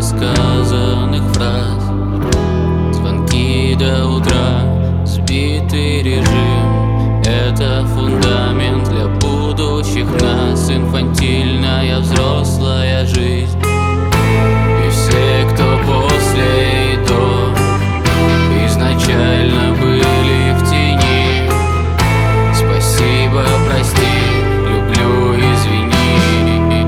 сказанных фраз, звонки до утра, сбитый режим. Это фундамент для будущих нас, инфантильная взрослая жизнь. И все, кто после и до, изначально были в тени. Спасибо, прости, люблю, извини.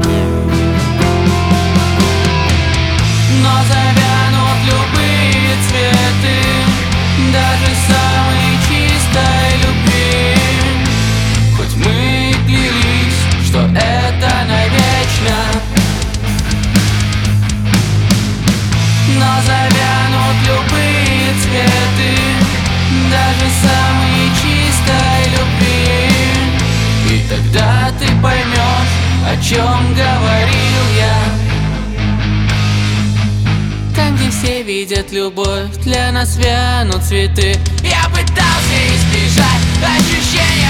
Но завянут любые цветы, даже самой чистой любви. Хоть мы и клялись, что это навечно, но завянут любые цветы, даже самой чистой любви. И тогда ты поймешь, о чем говорил я. Там, где все видят любовь, для нас вянут цветы. Я пытался избежать ощущения